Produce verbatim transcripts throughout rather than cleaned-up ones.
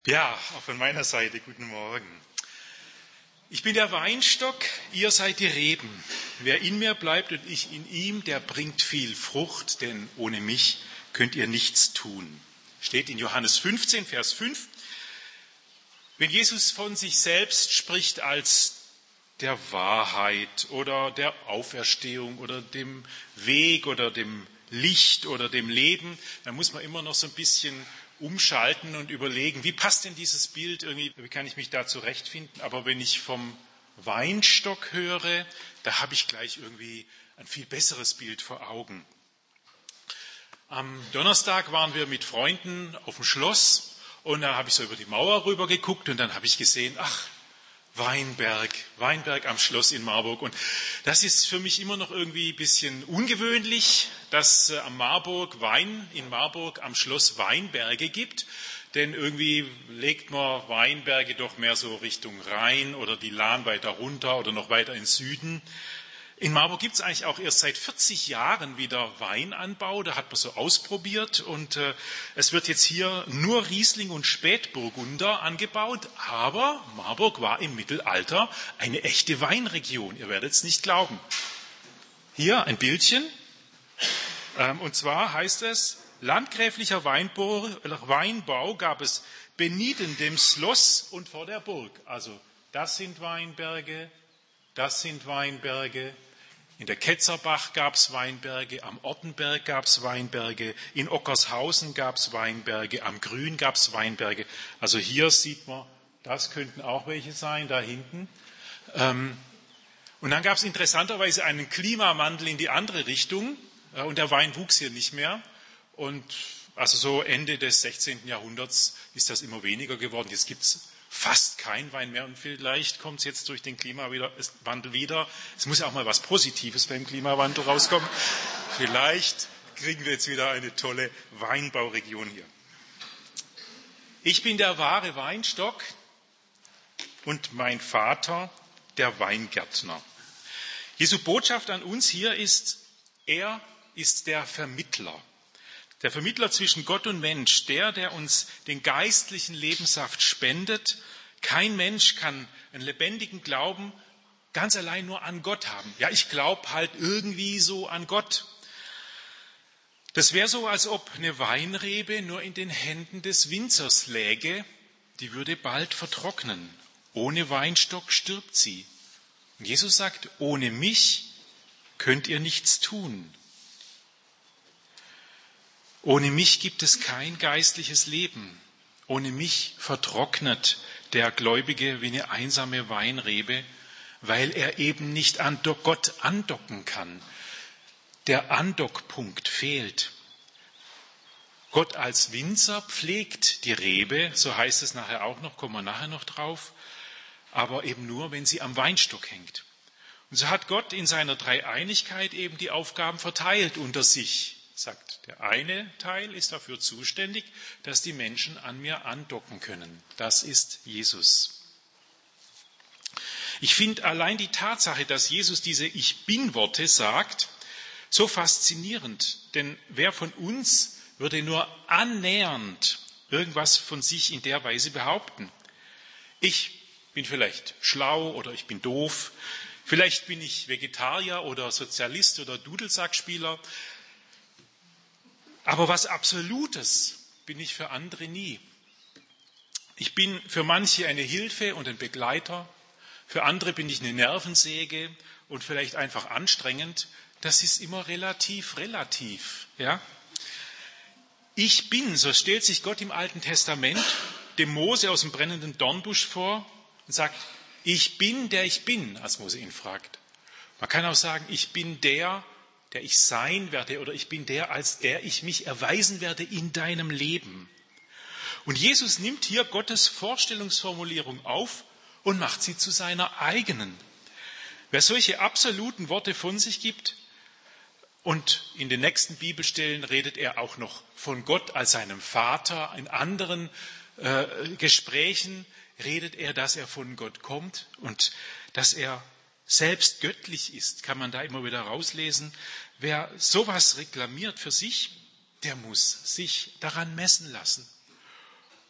Ja, auch von meiner Seite guten Morgen. Ich bin der Weinstock, ihr seid die Reben. Wer in mir bleibt und ich in ihm, der bringt viel Frucht, denn ohne mich könnt ihr nichts tun. Steht in Johannes fünfzehn, Vers fünf. Wenn Jesus von sich selbst spricht als der Wahrheit oder der Auferstehung oder dem Weg oder dem Licht oder dem Leben, dann muss man immer noch so ein bisschen umschalten und überlegen, wie passt denn dieses Bild irgendwie, wie kann ich mich da zurechtfinden? Aber wenn ich vom Weinstock höre, da habe ich gleich irgendwie ein viel besseres Bild vor Augen. Am Donnerstag waren wir mit Freunden auf dem Schloss und da habe ich so über die Mauer rüber geguckt und dann habe ich gesehen, ach, Weinberg, Weinberg am Schloss in Marburg. Und das ist für mich immer noch irgendwie ein bisschen ungewöhnlich, dass äh, am Marburg Wein, in Marburg am Schloss Weinberge gibt. Denn irgendwie legt man Weinberge doch mehr so Richtung Rhein oder die Lahn weiter runter oder noch weiter in Süden. In Marburg gibt es eigentlich auch erst seit vierzig Jahren wieder Weinanbau. Da hat man so ausprobiert und äh, es wird jetzt hier nur Riesling und Spätburgunder angebaut. Aber Marburg war im Mittelalter eine echte Weinregion. Ihr werdet es nicht glauben. Hier ein Bildchen. Ähm, und zwar heißt es, landgräflicher Weinbau, Weinbau gab es benieden dem Schloss und vor der Burg. Also das sind Weinberge, das sind Weinberge. In der Ketzerbach gab es Weinberge, am Ortenberg gab es Weinberge, in Ockershausen gab es Weinberge, am Grün gab es Weinberge. Also hier sieht man, das könnten auch welche sein, da hinten. Und dann gab es interessanterweise einen Klimawandel in die andere Richtung und der Wein wuchs hier nicht mehr. Und also so Ende des sechzehnten Jahrhunderts ist das immer weniger geworden. Jetzt gibt es fast kein Wein mehr und vielleicht kommt es jetzt durch den Klimawandel wieder. Es muss ja auch mal was Positives beim Klimawandel rauskommen. Vielleicht kriegen wir jetzt wieder eine tolle Weinbauregion hier. Ich bin der wahre Weinstock und mein Vater der Weingärtner. Jesu Botschaft an uns hier ist, er ist der Vermittler. Der Vermittler zwischen Gott und Mensch, der, der uns den geistlichen Lebenssaft spendet. Kein Mensch kann einen lebendigen Glauben ganz allein nur an Gott haben. Ja, ich glaube halt irgendwie so an Gott. Das wäre so, als ob eine Weinrebe nur in den Händen des Winzers läge. Die würde bald vertrocknen. Ohne Weinstock stirbt sie. Und Jesus sagt, ohne mich könnt ihr nichts tun. Ohne mich gibt es kein geistliches Leben. Ohne mich vertrocknet der Gläubige wie eine einsame Weinrebe, weil er eben nicht an Gott andocken kann. Der Andockpunkt fehlt. Gott als Winzer pflegt die Rebe, so heißt es nachher auch noch, kommen wir nachher noch drauf, aber eben nur, wenn sie am Weinstock hängt. Und so hat Gott in seiner Dreieinigkeit eben die Aufgaben verteilt unter sich. Sagt, der eine Teil ist dafür zuständig, dass die Menschen an mir andocken können. Das ist Jesus. Ich finde allein die Tatsache, dass Jesus diese Ich-Bin-Worte sagt, so faszinierend. Denn wer von uns würde nur annähernd irgendwas von sich in der Weise behaupten? Ich bin vielleicht schlau oder ich bin doof. Vielleicht bin ich Vegetarier oder Sozialist oder Dudelsackspieler. Aber was Absolutes bin ich für andere nie. Ich bin für manche eine Hilfe und ein Begleiter, für andere bin ich eine Nervensäge und vielleicht einfach anstrengend. Das ist immer relativ, relativ. Ja? Ich bin, so stellt sich Gott im Alten Testament dem Mose aus dem brennenden Dornbusch vor und sagt, ich bin, der ich bin, als Mose ihn fragt. Man kann auch sagen, ich bin der, der ich sein werde, oder ich bin der, als der ich mich erweisen werde in deinem Leben. Und Jesus nimmt hier Gottes Vorstellungsformulierung auf und macht sie zu seiner eigenen. Wer solche absoluten Worte von sich gibt, und in den nächsten Bibelstellen redet er auch noch von Gott als seinem Vater, in anderen äh, Gesprächen redet er, dass er von Gott kommt und dass er selbst göttlich ist, kann man da immer wieder rauslesen. Wer sowas reklamiert für sich, der muss sich daran messen lassen.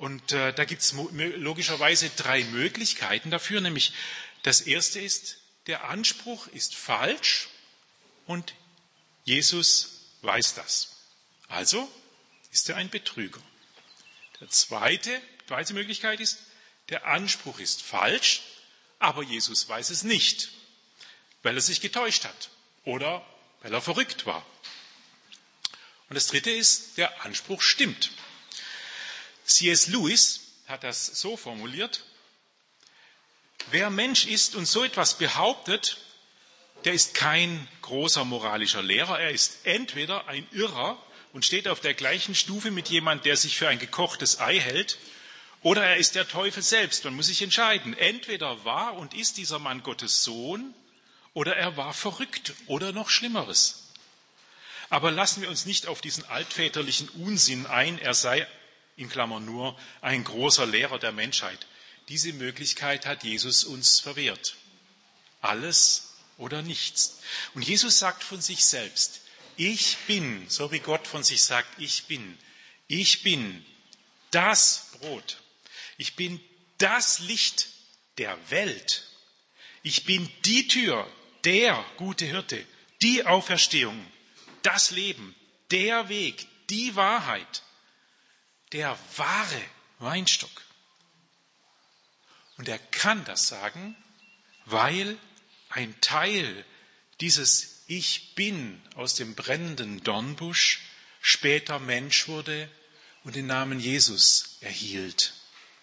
Und äh, da gibt es logischerweise drei Möglichkeiten dafür, nämlich das erste ist, der Anspruch ist falsch und Jesus weiß das. Also ist er ein Betrüger. Der zweite, zweite Möglichkeit ist, der Anspruch ist falsch, aber Jesus weiß es nicht, weil er sich getäuscht hat oder weil er verrückt war. Und das dritte ist, der Anspruch stimmt. C S Lewis hat das so formuliert: Wer Mensch ist und so etwas behauptet, der ist kein großer moralischer Lehrer. Er ist entweder ein Irrer und steht auf der gleichen Stufe mit jemand, der sich für ein gekochtes Ei hält, oder er ist der Teufel selbst. Man muss sich entscheiden. Entweder war und ist dieser Mann Gottes Sohn, oder er war verrückt oder noch Schlimmeres. Aber lassen wir uns nicht auf diesen altväterlichen Unsinn ein, er sei, in Klammern nur, ein großer Lehrer der Menschheit. Diese Möglichkeit hat Jesus uns verwehrt. Alles oder nichts. Und Jesus sagt von sich selbst: Ich bin, so wie Gott von sich sagt, ich bin. Ich bin das Brot. Ich bin das Licht der Welt. Ich bin die Tür, der gute Hirte, die Auferstehung, das Leben, der Weg, die Wahrheit, der wahre Weinstock. Und er kann das sagen, weil ein Teil dieses Ich Bin aus dem brennenden Dornbusch später Mensch wurde und den Namen Jesus erhielt.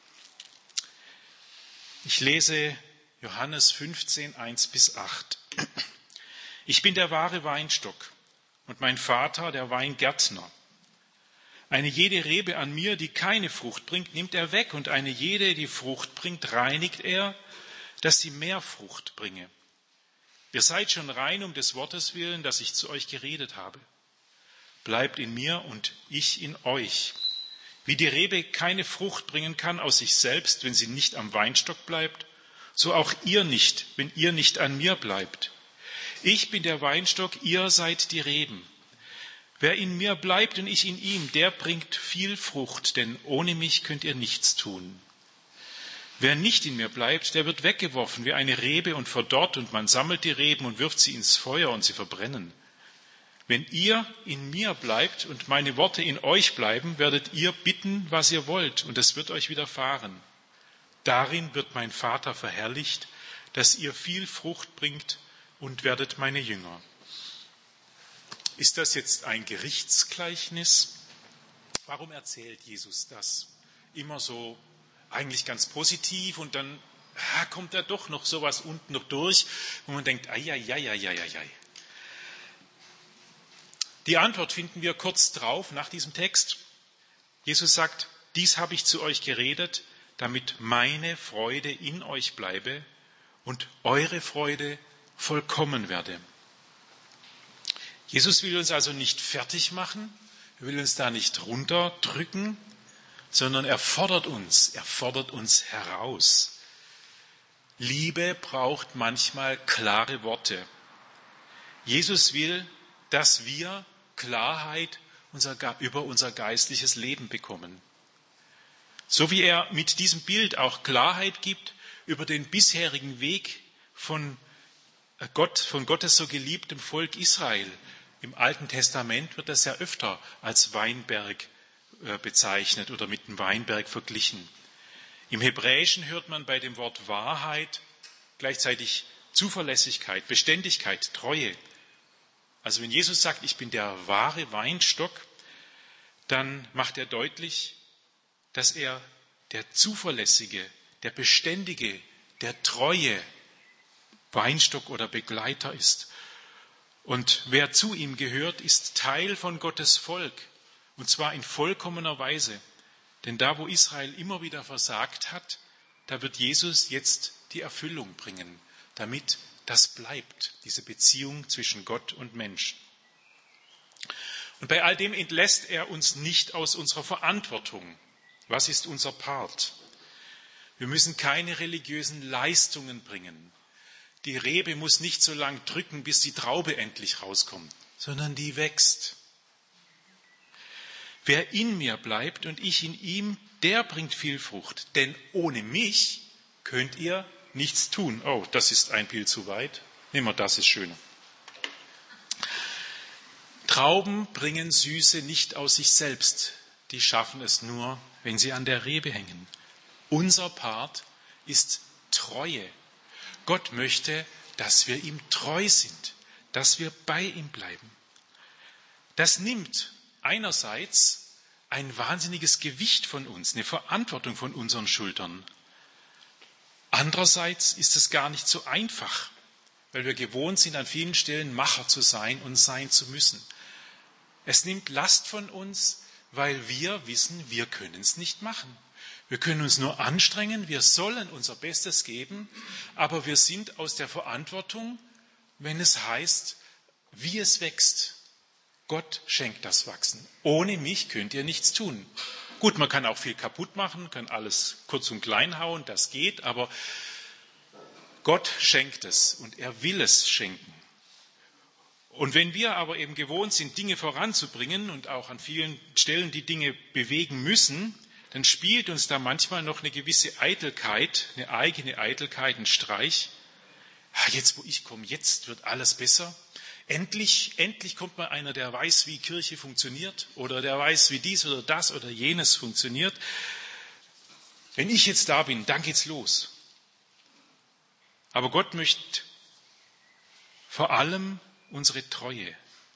Ich lese Johannes fünfzehn, eins bis acht. Ich bin der wahre Weinstock und mein Vater der Weingärtner. Eine jede Rebe an mir, die keine Frucht bringt, nimmt er weg, und eine jede, die Frucht bringt, reinigt er, dass sie mehr Frucht bringe. Ihr seid schon rein um des Wortes willen, das ich zu euch geredet habe. Bleibt in mir und ich in euch. Wie die Rebe keine Frucht bringen kann aus sich selbst, wenn sie nicht am Weinstock bleibt, so auch ihr nicht, wenn ihr nicht an mir bleibt. Ich bin der Weinstock, ihr seid die Reben. Wer in mir bleibt und ich in ihm, der bringt viel Frucht, denn ohne mich könnt ihr nichts tun. Wer nicht in mir bleibt, der wird weggeworfen wie eine Rebe und verdorrt, und man sammelt die Reben und wirft sie ins Feuer und sie verbrennen. Wenn ihr in mir bleibt und meine Worte in euch bleiben, werdet ihr bitten, was ihr wollt, und es wird euch widerfahren. Darin wird mein Vater verherrlicht, dass ihr viel Frucht bringt und werdet meine Jünger. Ist das jetzt ein Gerichtsgleichnis? Warum erzählt Jesus das immer so eigentlich ganz positiv, und dann ah, kommt da doch noch sowas unten noch durch, wo man denkt, ai, ai, ai, ai, ai, ai. Die Antwort finden wir kurz drauf nach diesem Text. Jesus sagt: Dies habe ich zu euch geredet, damit meine Freude in euch bleibe und eure Freude vollkommen werde. Jesus will uns also nicht fertig machen, er will uns da nicht runterdrücken, sondern er fordert uns, er fordert uns heraus. Liebe braucht manchmal klare Worte. Jesus will, dass wir Klarheit über unser geistliches Leben bekommen. So wie er mit diesem Bild auch Klarheit gibt über den bisherigen Weg von Gott, von Gottes so geliebtem Volk Israel. Im Alten Testament wird das ja öfter als Weinberg bezeichnet oder mit dem Weinberg verglichen. Im Hebräischen hört man bei dem Wort Wahrheit gleichzeitig Zuverlässigkeit, Beständigkeit, Treue. Also wenn Jesus sagt, ich bin der wahre Weinstock, dann macht er deutlich, dass er der zuverlässige, der beständige, der treue Weinstock oder Begleiter ist. Und wer zu ihm gehört, ist Teil von Gottes Volk, und zwar in vollkommener Weise. Denn da, wo Israel immer wieder versagt hat, da wird Jesus jetzt die Erfüllung bringen, damit das bleibt, diese Beziehung zwischen Gott und Mensch. Und bei all dem entlässt er uns nicht aus unserer Verantwortung. Was ist unser Part? Wir müssen keine religiösen Leistungen bringen. Die Rebe muss nicht so lang drücken, bis die Traube endlich rauskommt, sondern die wächst. Wer in mir bleibt und ich in ihm, der bringt viel Frucht. Denn ohne mich könnt ihr nichts tun. Oh, das ist ein Bild zu weit. Nehmen wir das, ist schöner. Trauben bringen Süße nicht aus sich selbst. Die schaffen es nur, wenn sie an der Rebe hängen. Unser Part ist Treue. Gott möchte, dass wir ihm treu sind, dass wir bei ihm bleiben. Das nimmt einerseits ein wahnsinniges Gewicht von uns, eine Verantwortung von unseren Schultern. Andererseits ist es gar nicht so einfach, weil wir gewohnt sind, an vielen Stellen Macher zu sein und sein zu müssen. Es nimmt Last von uns, weil wir wissen, wir können es nicht machen. Wir können uns nur anstrengen, wir sollen unser Bestes geben, aber wir sind aus der Verantwortung, wenn es heißt, wie es wächst. Gott schenkt das Wachsen. Ohne mich könnt ihr nichts tun. Gut, man kann auch viel kaputt machen, kann alles kurz und klein hauen, das geht, aber Gott schenkt es und er will es schenken. Und wenn wir aber eben gewohnt sind, Dinge voranzubringen und auch an vielen Stellen die Dinge bewegen müssen, dann spielt uns da manchmal noch eine gewisse Eitelkeit, eine eigene Eitelkeit, ein Streich. Jetzt, wo ich komme, jetzt wird alles besser. Endlich, endlich kommt mal einer, der weiß, wie Kirche funktioniert oder der weiß, wie dies oder das oder jenes funktioniert. Wenn ich jetzt da bin, dann geht's los. Aber Gott möchte vor allem unsere Treue.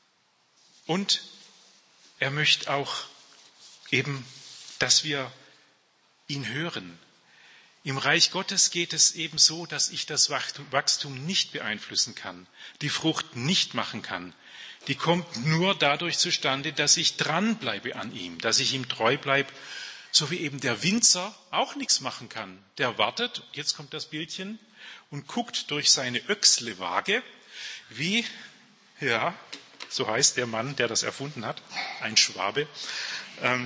Und er möchte auch eben, dass wir ihn hören. Im Reich Gottes geht es eben so, dass ich das Wachstum nicht beeinflussen kann, die Frucht nicht machen kann. Die kommt nur dadurch zustande, dass ich dranbleibe an ihm, dass ich ihm treu bleibe, so wie eben der Winzer auch nichts machen kann. Der wartet, jetzt kommt das Bildchen, und guckt durch seine Öchsle-Waage, wie, ja, so heißt der Mann, der das erfunden hat, ein Schwabe, ähm,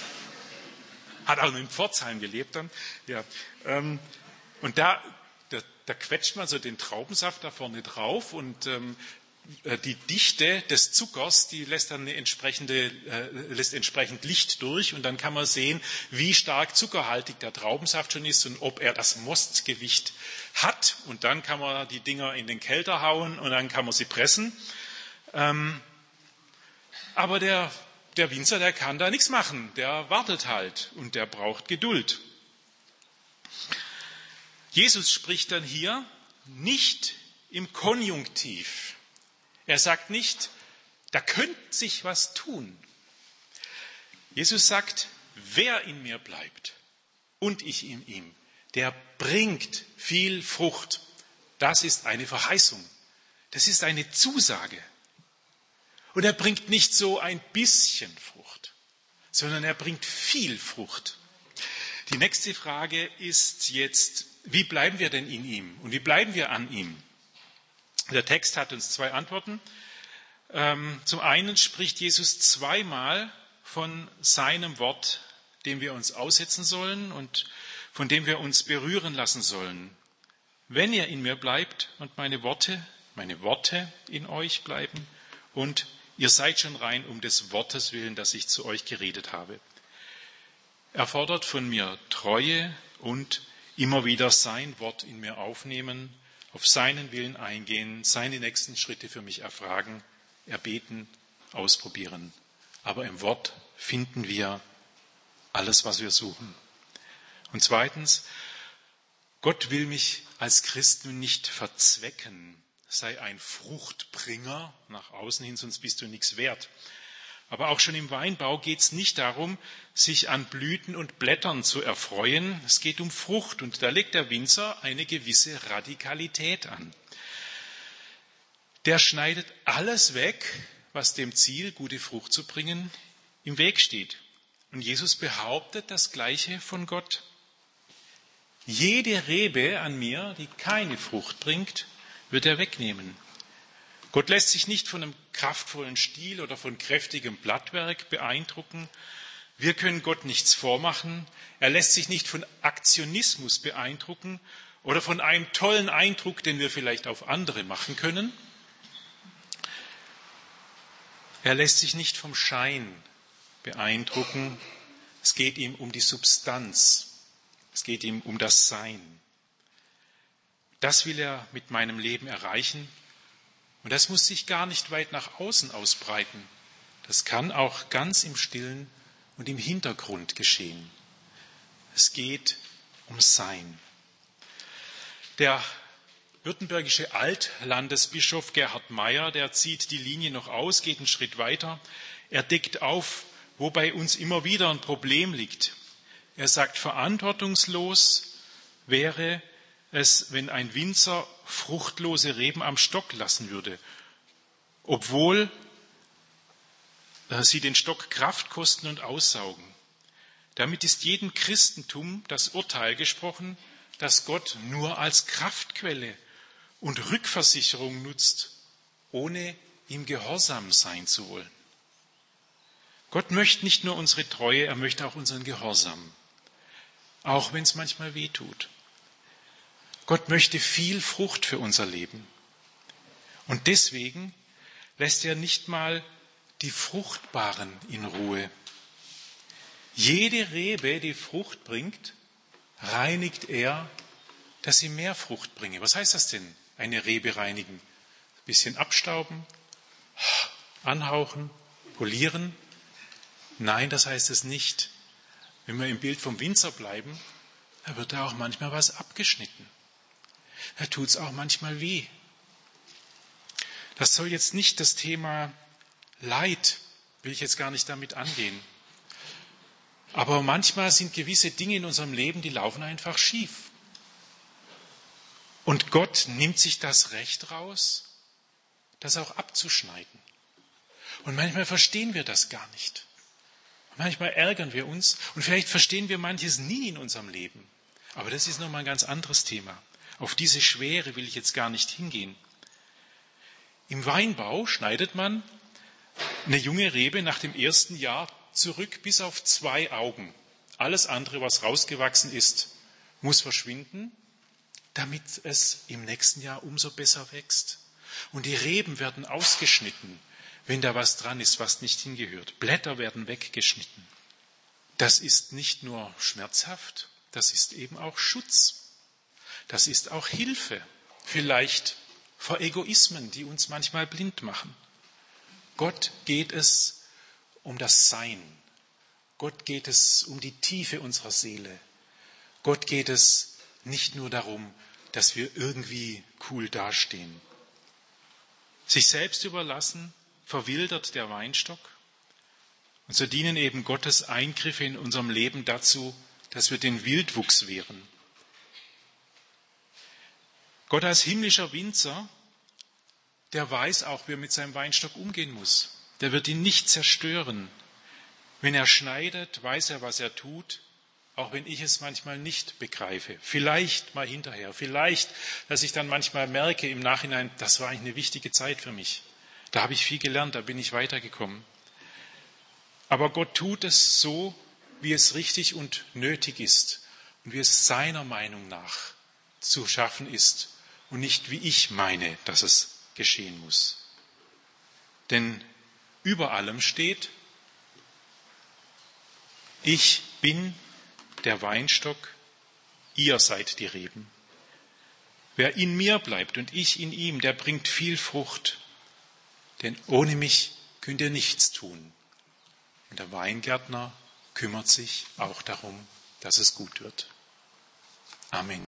hat auch in Pforzheim gelebt dann. Ja, ähm, und da, da, da quetscht man so den Traubensaft da vorne drauf und ähm, die Dichte des Zuckers, die lässt dann eine entsprechende, äh, lässt entsprechend Licht durch und dann kann man sehen, wie stark zuckerhaltig der Traubensaft schon ist und ob er das Mostgewicht hat. Und dann kann man die Dinger in den Kelter hauen und dann kann man sie pressen. Ähm, aber der Der Winzer, der kann da nichts machen, der wartet halt und der braucht Geduld. Jesus spricht dann hier nicht im Konjunktiv. Er sagt nicht, da könnte sich was tun. Jesus sagt, wer in mir bleibt und ich in ihm, der bringt viel Frucht. Das ist eine Verheißung. Das ist eine Zusage. Und er bringt nicht so ein bisschen Frucht, sondern er bringt viel Frucht. Die nächste Frage ist jetzt, wie bleiben wir denn in ihm und wie bleiben wir an ihm? Der Text hat uns zwei Antworten. Zum einen spricht Jesus zweimal von seinem Wort, dem wir uns aussetzen sollen und von dem wir uns berühren lassen sollen. Wenn ihr in mir bleibt und meine Worte, meine Worte in euch bleiben und ihr seid schon rein um des Wortes willen, das ich zu euch geredet habe. Er fordert von mir Treue und immer wieder sein Wort in mir aufnehmen, auf seinen Willen eingehen, seine nächsten Schritte für mich erfragen, erbeten, ausprobieren. Aber im Wort finden wir alles, was wir suchen. Und zweitens, Gott will mich als Christen nicht verzwecken. Sei ein Fruchtbringer nach außen hin, sonst bist du nichts wert. Aber auch schon im Weinbau geht es nicht darum, sich an Blüten und Blättern zu erfreuen. Es geht um Frucht und da legt der Winzer eine gewisse Radikalität an. Der schneidet alles weg, was dem Ziel, gute Frucht zu bringen, im Weg steht. Und Jesus behauptet das Gleiche von Gott. Jede Rebe an mir, die keine Frucht bringt, wird er wegnehmen. Gott lässt sich nicht von einem kraftvollen Stiel oder von kräftigem Blattwerk beeindrucken. Wir können Gott nichts vormachen. Er lässt sich nicht von Aktionismus beeindrucken oder von einem tollen Eindruck, den wir vielleicht auf andere machen können. Er lässt sich nicht vom Schein beeindrucken, Es geht ihm um die Substanz. Es geht ihm um das Sein. Das will er mit meinem Leben erreichen. Und das muss sich gar nicht weit nach außen ausbreiten. Das kann auch ganz im Stillen und im Hintergrund geschehen. Es geht um Sein. Der württembergische Altlandesbischof Gerhard Meyer, der zieht die Linie noch aus, geht einen Schritt weiter. Er deckt auf, wo bei uns immer wieder ein Problem liegt. Er sagt, verantwortungslos wäre es, wenn ein Winzer fruchtlose Reben am Stock lassen würde, obwohl sie den Stock Kraft kosten und aussaugen. Damit ist jedem Christentum das Urteil gesprochen, dass Gott nur als Kraftquelle und Rückversicherung nutzt, ohne ihm gehorsam sein zu wollen. Gott möchte nicht nur unsere Treue, er möchte auch unseren Gehorsam, auch wenn es manchmal weh tut. Gott möchte viel Frucht für unser Leben. Und deswegen lässt er nicht mal die Fruchtbaren in Ruhe. Jede Rebe, die Frucht bringt, reinigt er, dass sie mehr Frucht bringe. Was heißt das denn, eine Rebe reinigen? Ein bisschen abstauben, anhauchen, polieren? Nein, das heißt es nicht. Wenn wir im Bild vom Winzer bleiben, da wird da auch manchmal was abgeschnitten. Da tut es auch manchmal weh. Das soll jetzt nicht das Thema Leid, will ich jetzt gar nicht damit angehen. Aber manchmal sind gewisse Dinge in unserem Leben, die laufen einfach schief. Und Gott nimmt sich das Recht raus, das auch abzuschneiden. Und manchmal verstehen wir das gar nicht. Manchmal ärgern wir uns und vielleicht verstehen wir manches nie in unserem Leben. Aber das ist nochmal ein ganz anderes Thema. Auf diese Schwere will ich jetzt gar nicht hingehen. Im Weinbau schneidet man eine junge Rebe nach dem ersten Jahr zurück bis auf zwei Augen. Alles andere, was rausgewachsen ist, muss verschwinden, damit es im nächsten Jahr umso besser wächst. Und die Reben werden ausgeschnitten, wenn da was dran ist, was nicht hingehört. Blätter werden weggeschnitten. Das ist nicht nur schmerzhaft, das ist eben auch Schutz. Das ist auch Hilfe, vielleicht vor Egoismen, die uns manchmal blind machen. Gott geht es um das Sein. Gott geht es um die Tiefe unserer Seele. Gott geht es nicht nur darum, dass wir irgendwie cool dastehen. Sich selbst überlassen, verwildert der Weinstock. Und so dienen eben Gottes Eingriffe in unserem Leben dazu, dass wir den Wildwuchs wehren. Gott als himmlischer Winzer, der weiß auch, wie er mit seinem Weinstock umgehen muss. Der wird ihn nicht zerstören. Wenn er schneidet, weiß er, was er tut, auch wenn ich es manchmal nicht begreife. Vielleicht mal hinterher, vielleicht, dass ich dann manchmal merke im Nachhinein, das war eigentlich eine wichtige Zeit für mich. Da habe ich viel gelernt, da bin ich weitergekommen. Aber Gott tut es so, wie es richtig und nötig ist und wie es seiner Meinung nach zu schaffen ist und nicht wie ich meine, dass es geschehen muss. Denn über allem steht, ich bin der Weinstock, ihr seid die Reben. Wer in mir bleibt und ich in ihm, der bringt viel Frucht. Denn ohne mich könnt ihr nichts tun. Und der Weingärtner kümmert sich auch darum, dass es gut wird. Amen.